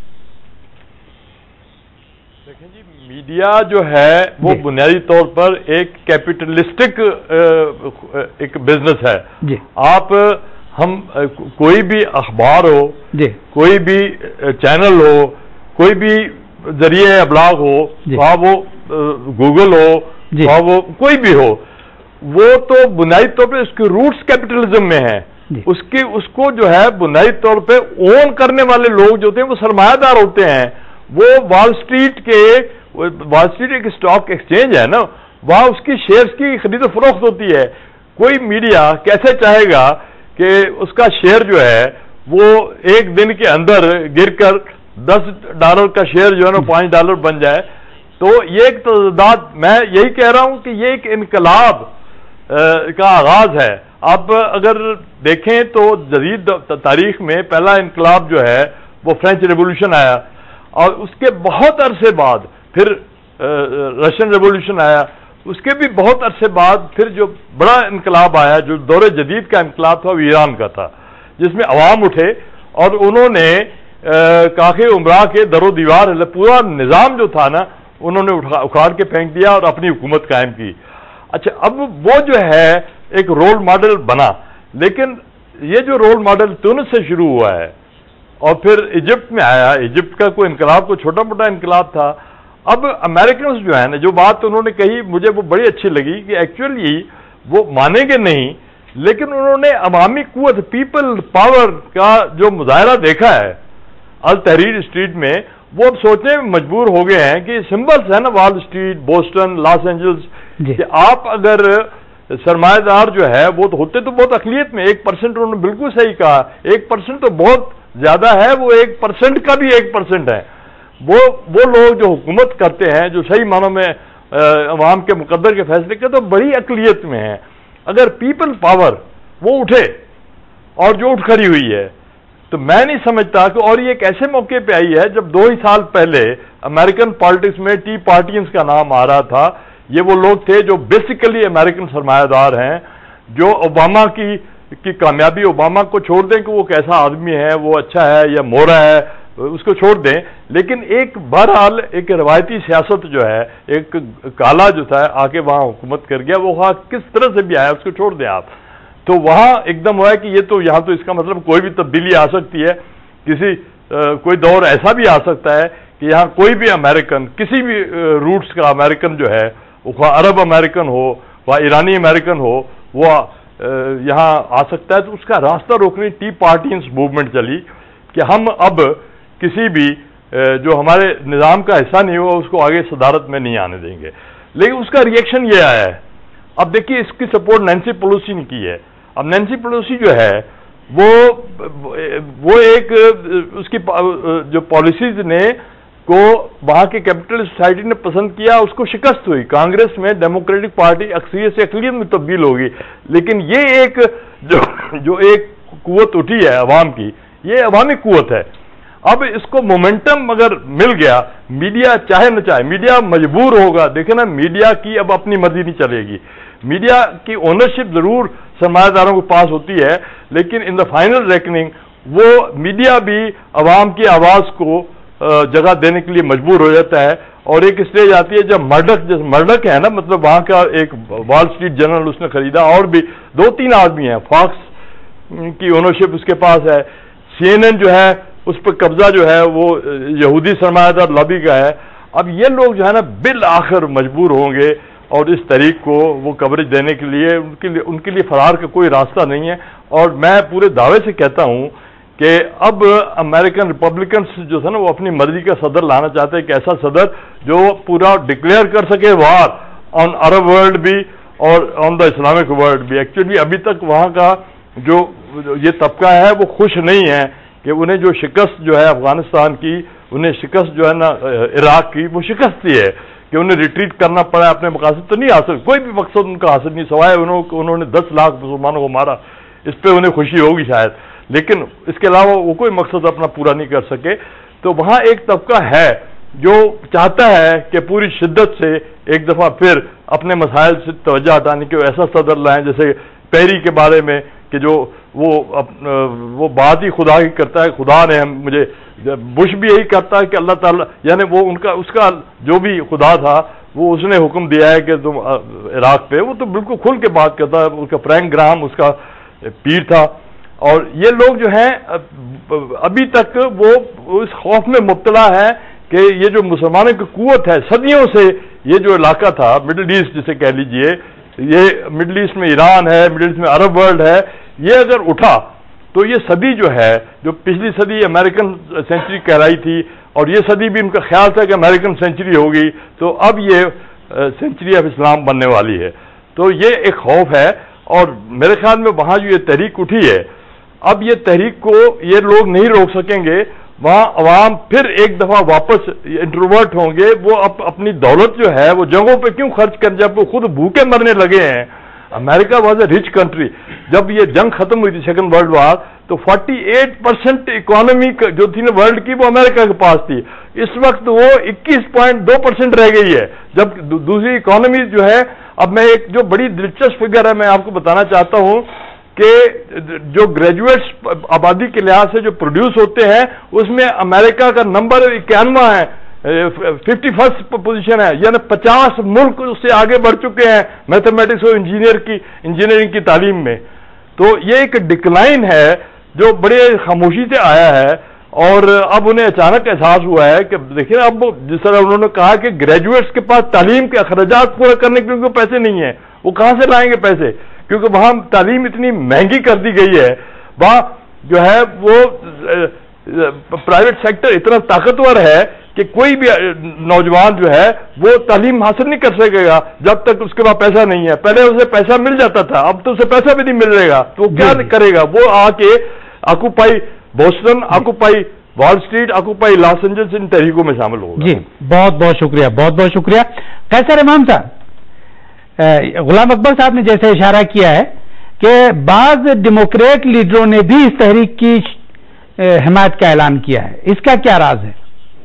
دیکھیں جی، میڈیا جو ہے وہ بنیادی طور پر ایک کیپٹلسٹک ایک بزنس ہے۔ جی، کوئی بھی اخبار ہو، جی، کوئی بھی چینل ہو، کوئی بھی ذریعہ ابلاغ ہو، وہاں وہ گوگل ہو، وہ کوئی بھی ہو، وہ تو بنیادی طور پہ اس کی روٹس کیپٹلزم میں ہے۔ اس کو جو ہے بنیادی طور پہ اون کرنے والے لوگ جو ہوتے ہیں وہ سرمایہ دار ہوتے ہیں۔ وہ وال اسٹریٹ ایک اسٹاک ایکسچینج ہے نا، وہاں اس کی شیئرز کی خرید و فروخت ہوتی ہے۔ کوئی میڈیا کیسے چاہے گا کہ اس کا شیئر جو ہے وہ ایک دن کے اندر گر کر $10 کا شیئر جو ہے نا $5 بن جائے؟ تو یہ ایک تعداد، میں یہی کہہ رہا ہوں کہ یہ ایک انقلاب کا آغاز ہے۔ اب اگر دیکھیں تو جدید تاریخ میں پہلا انقلاب جو ہے وہ فرینچ ریولوشن آیا، اور اس کے بہت عرصے بعد پھر رشین ریولوشن آیا، اس کے بھی بہت عرصے بعد پھر جو بڑا انقلاب آیا جو دور جدید کا انقلاب تھا وہ ایران کا تھا، جس میں عوام اٹھے اور انہوں نے کاخ عمرہ کے در و دیوار پورا نظام جو تھا نا انہوں نے اکھاڑ کے پھینک دیا اور اپنی حکومت قائم کی۔ اچھا، اب وہ جو ہے ایک رول ماڈل بنا، لیکن یہ جو رول ماڈل تونس سے شروع ہوا ہے اور پھر ایجپٹ میں آیا، ایجپٹ کا کوئی انقلاب تو چھوٹا موٹا انقلاب تھا۔ اب امریکنز جو ہے نا، جو بات انہوں نے کہی مجھے وہ بڑی اچھی لگی کہ ایکچولی وہ مانیں گے نہیں، لیکن انہوں نے عوامی قوت، پیپل پاور کا جو مظاہرہ دیکھا ہے التحریر اسٹریٹ میں، وہ اب سوچنے میں مجبور ہو گئے ہیں کہ سمبلس ہے نا، وال اسٹریٹ، بوسٹن، لاس اینجلس، کہ آپ اگر سرمایہ دار جو ہے وہ تو ہوتے تو بہت اقلیت میں، 1% انہوں نے بالکل صحیح کہا، 1% تو بہت زیادہ ہے، وہ 1% کا بھی 1% ہے، وہ لوگ جو حکومت کرتے ہیں، جو صحیح معنوں میں عوام کے مقدر کے فیصلے کرتے تو بڑی اقلیت میں ہیں۔ اگر پیپل پاور وہ اٹھے اور جو اٹھ کھڑی ہوئی ہے، تو میں نہیں سمجھتا کہ، اور یہ ایک ایسے موقع پہ آئی ہے جب 2 ہی سال پہلے امریکن پالیٹکس میں ٹی پارٹیز کا نام آ رہا تھا۔ یہ وہ لوگ تھے جو بیسیکلی امریکن سرمایہ دار ہیں، جو اوباما کی کامیابی، اوباما کو چھوڑ دیں کہ وہ کیسا آدمی ہے، وہ اچھا ہے یا مورا ہے، اس کو چھوڑ دیں، لیکن ایک بہرحال ایک روایتی سیاست جو ہے، ایک کالا جو تھا آ کے وہاں حکومت کر گیا، وہ وہاں کس طرح سے بھی آیا اس کو چھوڑ دیں آپ، تو وہاں ایک دم ہوا ہے کہ یہ تو یہاں تو اس کا مطلب کوئی بھی تبدیلی آ سکتی ہے، کوئی دور ایسا بھی آ سکتا ہے کہ یہاں کوئی بھی امریکن، کسی بھی روٹس کا امریکن جو ہے، وہ عرب امریکن ہو، وہ ایرانی امریکن ہو، وہ یہاں آ سکتا ہے۔ تو اس کا راستہ روکنے ٹی پارٹیز موومنٹ چلی کہ ہم اب کسی بھی جو ہمارے نظام کا حصہ نہیں ہوا اس کو آگے صدارت میں نہیں آنے دیں گے، لیکن اس کا ریئیکشن یہ آیا ہے۔ اب دیکھیے اس کی سپورٹ نینسی پیلوسی نے کی ہے۔ اب نینسی پیلوسی جو ہے وہ ایک اس کی جو پالیسیز نے کو وہاں کی کیپٹل سوسائٹی نے پسند کیا، اس کو شکست ہوئی، کانگریس میں ڈیموکریٹک پارٹی اکثریت سے اقلیت میں تبدیل ہوگی، لیکن یہ ایک جو ایک قوت اٹھی ہے عوام کی، یہ عوامی قوت ہے۔ اب اس کو مومنٹم اگر مل گیا، میڈیا چاہے نہ چاہے، میڈیا مجبور ہوگا، دیکھیں نا میڈیا کی اب اپنی مرضی نہیں چلے گی، میڈیا کی اونرشپ ضرور سرمایہ داروں کے پاس ہوتی ہے، لیکن ان دا فائنل ریکننگ وہ میڈیا بھی عوام کی آواز کو جگہ دینے کے لیے مجبور ہو جاتا ہے، اور ایک اسٹیج آتی ہے جب مرڈک ہے نا، مطلب وہاں کا ایک وال اسٹریٹ جرنل اس نے خریدا، اور بھی 2-3 آدمی ہیں، فاکس کی اونرشپ اس کے پاس ہے، CNN جو ہے اس پہ قبضہ جو ہے وہ یہودی سرمایہ دار لابی کا ہے۔ اب یہ لوگ جو ہے نا بالآخر مجبور ہوں گے، اور اس طریق کو وہ کوریج دینے کے لیے ان کے لیے فرار کا کوئی راستہ نہیں ہے، اور میں پورے دعوے سے کہتا ہوں کہ اب امریکن ریپبلکنس جو تھا نا وہ اپنی مرضی کا صدر لانا چاہتے ہیں، ایک ایسا صدر جو پورا ڈکلیئر کر سکے وار آن عرب ورلڈ بھی اور آن دا اسلامک ورلڈ بھی۔ ایکچولی ابھی تک وہاں کا جو یہ طبقہ ہے وہ خوش نہیں ہے کہ انہیں جو شکست جو ہے افغانستان کی، انہیں شکست جو ہے نا عراق کی، وہ شکست ہی ہے کہ انہیں ریٹریٹ کرنا پڑا، اپنے مقاصد تو نہیں حاصل، کوئی بھی مقصد ان کا حاصل نہیں، سوائے انہوں نے 10 لاکھ مسلمانوں کو مارا، اس پہ انہیں خوشی ہوگی شاید، لیکن اس کے علاوہ وہ کوئی مقصد اپنا پورا نہیں کر سکے۔ تو وہاں ایک طبقہ ہے جو چاہتا ہے کہ پوری شدت سے ایک دفعہ پھر اپنے مسائل سے توجہ ہٹانے کے ایسا صدر لائیں، جیسے پیری کے بارے میں کہ جو وہ بات ہی خدا کی کرتا ہے، خدا نے مجھے، بش بھی یہی کرتا ہے کہ اللہ تعالیٰ، یعنی وہ اس کا جو بھی خدا تھا وہ اس نے حکم دیا ہے کہ تم عراق پہ، وہ تو بالکل کھل کے بات کرتا ہے، اس کا فرینک گراہم اس کا پیر تھا۔ اور یہ لوگ جو ہیں ابھی تک وہ اس خوف میں مبتلا ہے کہ یہ جو مسلمانوں کی قوت ہے، صدیوں سے یہ جو علاقہ تھا مڈل ایسٹ جسے کہہ لیجئے، یہ مڈل ایسٹ میں ایران ہے، مڈل ایسٹ میں عرب ورلڈ ہے، یہ اگر اٹھا تو یہ صدی جو ہے، جو پچھلی صدی امریکن سینچری کہلائی تھی، اور یہ صدی بھی ان کا خیال تھا کہ امریکن سینچری ہوگی، تو اب یہ سینچری آف اسلام بننے والی ہے۔ تو یہ ایک خوف ہے، اور میرے خیال میں وہاں جو یہ تحریک اٹھی ہے، اب یہ تحریک کو یہ لوگ نہیں روک سکیں گے، وہاں عوام پھر ایک دفعہ واپس انٹروورٹ ہوں گے، وہ اپنی دولت جو ہے وہ جنگوں پہ کیوں خرچ کر، جب وہ خود بھوکے مرنے لگے ہیں۔ America was a rich country, جب یہ جنگ ختم ہوئی تھی سیکنڈ ورلڈ وار، تو 48% اکانومی جو تھی نا ورلڈ کی وہ امریکہ کے پاس تھی، اس وقت وہ 21.2% رہ گئی ہے، جب دوسری اکانومی جو ہے، اب میں ایک جو بڑی دلچسپ فگر ہے میں آپ کو بتانا چاہتا ہوں کہ جو گریجویٹس آبادی کے لحاظ سے جو پروڈیوس ہوتے ہیں اس میں امریکہ کا نمبر 91 ہے، 51st پوزیشن ہے، یعنی 50 ملک اس سے آگے بڑھ چکے ہیں میتھمیٹکس اور انجینئرنگ کی تعلیم میں۔ تو یہ ایک ڈکلائن ہے جو بڑے خاموشی سے آیا ہے، اور اب انہیں اچانک احساس ہوا ہے کہ دیکھیں اب جس طرح انہوں نے کہا کہ گریجویٹس کے پاس تعلیم کے اخراجات پورے کرنے کے لیے پیسے نہیں ہیں، وہ کہاں سے لائیں گے پیسے، کیونکہ وہاں تعلیم اتنی مہنگی کر دی گئی ہے، وہاں جو ہے وہ پرائیویٹ سیکٹر اتنا طاقتور ہے کہ کوئی بھی نوجوان جو ہے وہ تعلیم حاصل نہیں کر سکے گا جب تک اس کے پاس پیسہ نہیں ہے. پہلے اسے پیسہ مل جاتا تھا, اب تو اسے پیسہ بھی نہیں مل رہے گا, تو وہ کیا کرے گا؟ وہ آ کے occupy Boston, occupy Wall Street, occupy Los Angeles, ان تحریکوں میں شامل ہوگا. جی بہت بہت شکریہ, بہت بہت شکریہ. قیصر امام صاحب, غلام اکبر صاحب نے جیسے اشارہ کیا ہے کہ بعض ڈیموکریٹ لیڈروں نے بھی اس تحریک کی حمایت کا اعلان کیا ہے, اس کا کیا راز ہے؟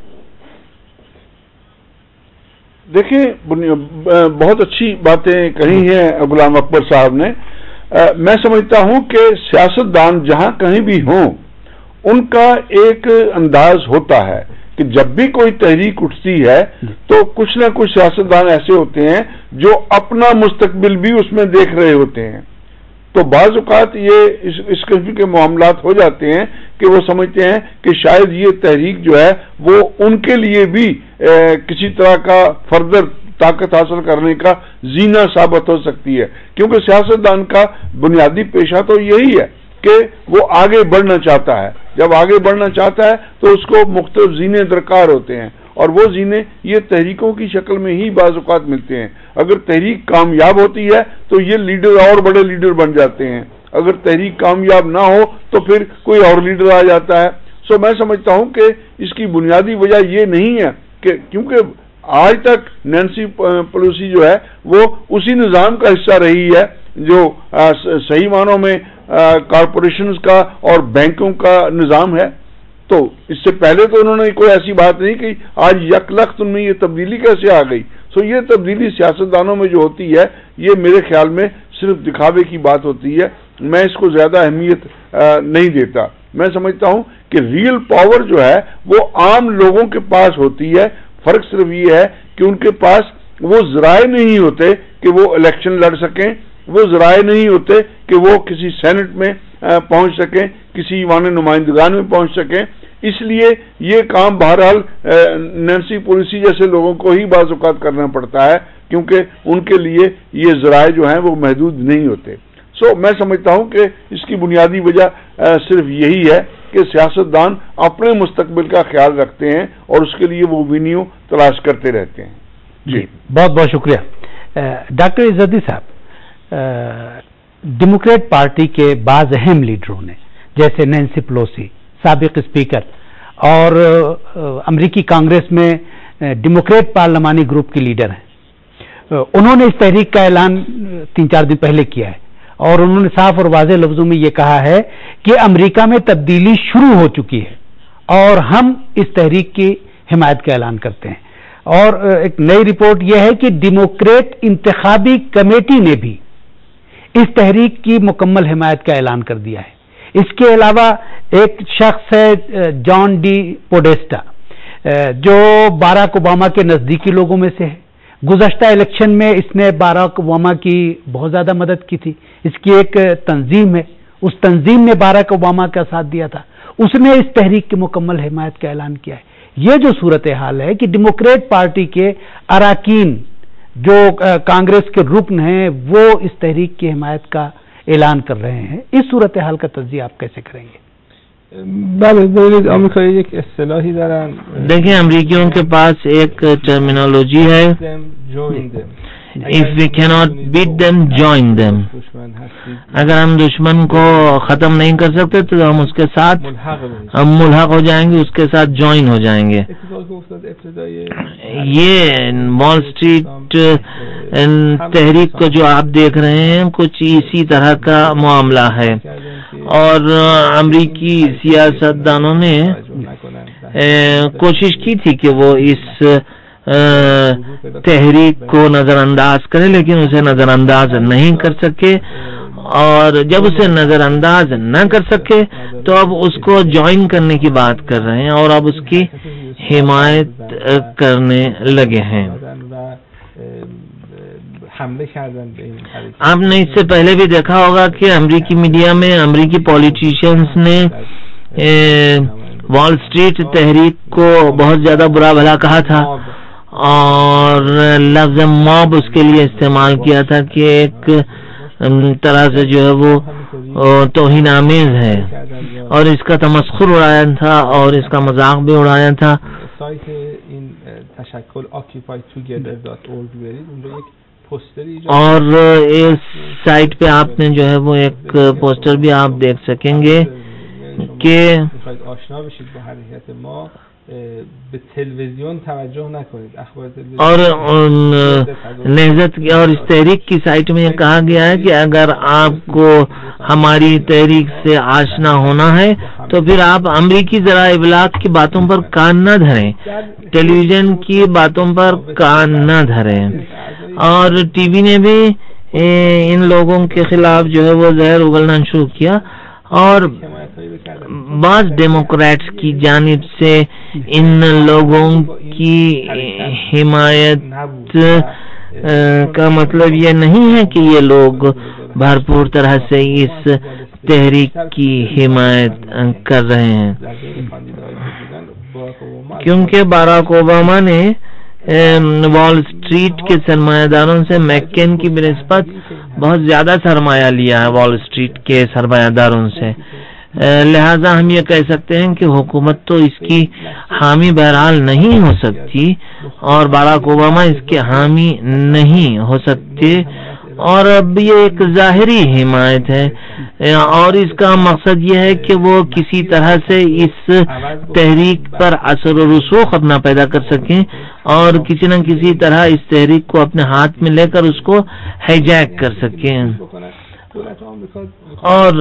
دیکھیں, بہت اچھی باتیں کہی ہیں غلام اکبر صاحب نے. میں سمجھتا ہوں کہ سیاستدان جہاں کہیں بھی ہوں ان کا ایک انداز ہوتا ہے کہ جب بھی کوئی تحریک اٹھتی ہے تو کچھ نہ کچھ سیاستدان ایسے ہوتے ہیں جو اپنا مستقبل بھی اس میں دیکھ رہے ہوتے ہیں. تو بعض اوقات یہ اس قسم کے معاملات ہو جاتے ہیں کہ وہ سمجھتے ہیں کہ شاید یہ تحریک جو ہے وہ ان کے لیے بھی کسی طرح کا فردر طاقت حاصل کرنے کا زینہ ثابت ہو سکتی ہے, کیونکہ سیاستدان کا بنیادی پیشہ تو یہی ہے کہ وہ آگے بڑھنا چاہتا ہے. جب آگے بڑھنا چاہتا ہے تو اس کو مختلف زینے درکار ہوتے ہیں, اور وہ زینے یہ تحریکوں کی شکل میں ہی بعض اوقات ملتے ہیں. اگر تحریک کامیاب ہوتی ہے تو یہ لیڈر اور بڑے لیڈر بن جاتے ہیں, اگر تحریک کامیاب نہ ہو تو پھر کوئی اور لیڈر آ جاتا ہے. میں سمجھتا ہوں کہ اس کی بنیادی وجہ یہ نہیں ہے کہ کیونکہ آج تک نینسی پیلوسی جو ہے وہ اسی نظام کا حصہ رہی ہے جو صحیح معنوں میں کارپوریشنز کا اور بینکوں کا نظام ہے. تو اس سے پہلے تو انہوں نے کوئی ایسی بات نہیں کی, آج یک لخت ان میں یہ تبدیلی کیسے آ گئی؟ یہ تبدیلی سیاستدانوں میں جو ہوتی ہے یہ میرے خیال میں صرف دکھاوے کی بات ہوتی ہے. میں اس کو زیادہ اہمیت نہیں دیتا. میں سمجھتا ہوں کہ ریئل پاور جو ہے وہ عام لوگوں کے پاس ہوتی ہے. فرق صرف یہ ہے کہ ان کے پاس وہ ذرائع نہیں ہوتے کہ وہ الیکشن لڑ سکیں, وہ ذرائع نہیں ہوتے کہ وہ کسی سینٹ میں پہنچ سکیں, کسی ایوان نمائندگان میں پہنچ سکیں. اس لیے یہ کام بہرحال نینسی پیلوسی جیسے لوگوں کو ہی بعض اوقات کرنا پڑتا ہے, کیونکہ ان کے لیے یہ ذرائع جو ہیں وہ محدود نہیں ہوتے. میں سمجھتا ہوں کہ اس کی بنیادی وجہ صرف یہی ہے کہ سیاستدان اپنے مستقبل کا خیال رکھتے ہیں اور اس کے لیے وہ وینیو تلاش کرتے رہتے ہیں. جی بہت بہت شکریہ. ڈاکٹر عزت صاحب, ڈیموکریٹ پارٹی کے بعض اہم لیڈروں نے جیسے نینسی پیلوسی سابق اسپیکر اور امریکی کانگریس میں ڈیموکریٹ پارلیمانی گروپ کی لیڈر ہیں, انہوں نے اس تحریک کا اعلان 3-4 دن پہلے کیا ہے اور انہوں نے صاف اور واضح لفظوں میں یہ کہا ہے کہ امریکہ میں تبدیلی شروع ہو چکی ہے اور ہم اس تحریک کی حمایت کا اعلان کرتے ہیں. اور ایک نئی رپورٹ یہ ہے کہ ڈیموکریٹ انتخابی کمیٹی نے بھی اس تحریک کی مکمل حمایت کا اعلان کر دیا ہے. اس کے علاوہ ایک شخص ہے جان ڈی پوڈیسٹا جو باراک اوباما کے نزدیکی لوگوں میں سے ہے. گزشتہ الیکشن میں اس نے باراک اوباما کی بہت زیادہ مدد کی تھی. اس کی ایک تنظیم ہے, اس تنظیم نے باراک اوباما کا ساتھ دیا تھا, اس نے اس تحریک کی مکمل حمایت کا اعلان کیا ہے. یہ جو صورتحال ہے کہ ڈیموکریٹ پارٹی کے اراکین جو کانگریس کے رکن ہیں وہ اس تحریک کی حمایت کا اعلان کر رہے ہیں, اس صورتحال کا تجزیہ آپ کیسے کریں گے؟ دیکھیں, امریکیوں کے پاس ایک ٹرمینالوجی ہے, if we cannot beat them, join them. اگر ہم دشمن کو ختم نہیں کر سکتے تو ہم اس کے ساتھ ملحق ہو جائیں گے, اس کے ساتھ جوائن ہو جائیں گے. یہ وال اسٹریٹ تحریک کو جو آپ دیکھ رہے ہیں کچھ اسی طرح کا معاملہ ہے, اور امریکی سیاستدانوں نے کوشش کی تھی کہ وہ اس تحریک کو نظر انداز کرے, لیکن اسے نظر انداز نہیں کر سکے, اور جب اسے نظر انداز نہ کر سکے تو اب اس کو جوائن کرنے کی بات کر رہے ہیں اور اب اس کی حمایت کرنے لگے ہیں. آپ نے اس سے پہلے بھی دیکھا ہوگا کہ امریکی میڈیا میں امریکی پولیٹیشینز نے وال اسٹریٹ تحریک کو بہت زیادہ برا بھلا کہا تھا اور لفظ موب اس کے لیے استعمال کیا تھا کہ ایک طرح سے جو ہے وہ توہین آمیز ہے, اور اس کا تمسخر اڑایا تھا اور اس کا مذاق بھی اڑایا تھا. تشکل occupytogether.org برید، اونجا یک پوستری اور اس سائٹ پہ آپ نے جو ہے وہ ایک پوسٹر بھی آپ دیکھ سکیں گے کہ میخواید آشنا بشید با حرکت ما به تلویزیون توجه نکنید، اخبار تلویزیون اور نہضت اور اس تحریک کی سائٹ میں یہ کہا گیا ہے کہ اگر آپ کو ہماری تحریک سے آشنا ہونا ہے تو پھر آپ امریکی ذرائع ابلاغ کی باتوں پر کان نہ دھریں، ٹیلی ویژن کی باتوں پر کان نہ دھریں. اور ٹی وی نے بھی ان لوگوں کے خلاف جو ہے وہ زہر اگلنا شروع کیا، اور بعض ڈیموکریٹس کی جانب سے ان لوگوں کی حمایت کا مطلب یہ نہیں ہے کہ یہ لوگ بھرپور طرح سے اس تحریک کی حمایت کر رہے ہیں، کیونکہ باراک اوباما نے وال اسٹریٹ کے سرمایہ داروں سے میکین کی بنسبت بہت زیادہ سرمایہ لیا ہے، وال اسٹریٹ کے سرمایہ داروں سے، لہذا ہم یہ کہہ سکتے ہیں کہ حکومت تو اس کی حامی بہرحال نہیں ہو سکتی اور باراک اوباما اس کے حامی نہیں ہو سکتے، اور اب یہ ایک ظاہری حمایت ہے اور اس کا مقصد یہ ہے کہ وہ کسی طرح سے اس تحریک پر اثر و رسوخ اپنا پیدا کر سکیں اور کسی نہ کسی طرح اس تحریک کو اپنے ہاتھ میں لے کر اس کو ہیجیک کر سکیں. اور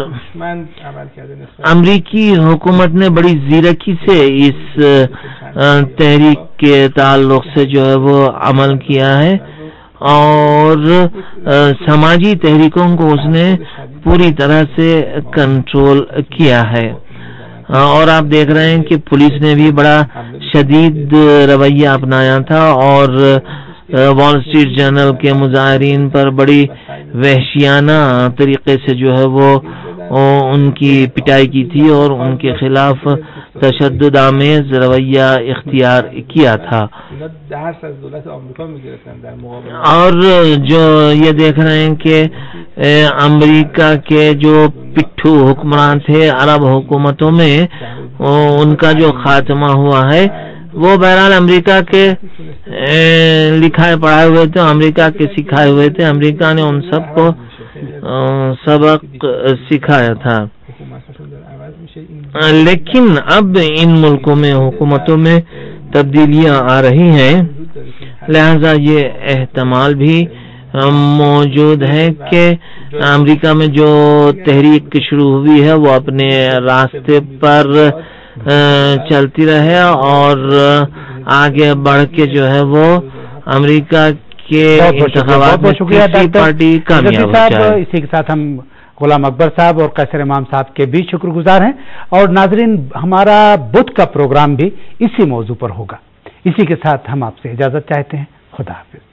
امریکی حکومت نے بڑی زیرکی سے اس تحریک کے تعلق سے جو ہے وہ عمل کیا ہے اور سماجی تحریکوں کو اس نے پوری طرح سے کنٹرول کیا ہے. اور آپ دیکھ رہے ہیں کہ پولیس نے بھی بڑا شدید رویہ اپنایا تھا اور وال اسٹریٹ جرنل کے مظاہرین پر بڑی وحشیانہ طریقے سے جو ہے وہ ان کی پٹائی کی تھی اور ان کے خلاف تشدد آمیز رویہ اختیار کیا تھا. اور جو یہ دیکھ رہے ہیں کہ امریکہ کے جو پٹھو حکمران تھے عرب حکومتوں میں ان کا جو خاتمہ ہوا ہے وہ بہرحال امریکہ کے لکھائے پڑھائے ہوئے تھے، امریکہ کے سکھائے ہوئے تھے، امریکہ نے ان سب کو سبق سکھایا تھا. لیکن اب ان ملکوں میں حکومتوں میں تبدیلیاں آ رہی ہیں، لہذا یہ احتمال بھی موجود ہے کہ امریکہ میں جو تحریک شروع ہوئی ہے وہ اپنے راستے پر چلتی رہے اور آگے بڑھ کے جو ہے وہ امریکہ کے انتخابات میں تیسری پارٹی کامیاب ہو جائے. اسی کے ساتھ ہم غلام اکبر صاحب اور قیصر امام صاحب کے بھی شکر گزار ہیں، اور ناظرین ہمارا بدھ کا پروگرام بھی اسی موضوع پر ہوگا. اسی کے ساتھ ہم آپ سے اجازت چاہتے ہیں. خدا حافظ.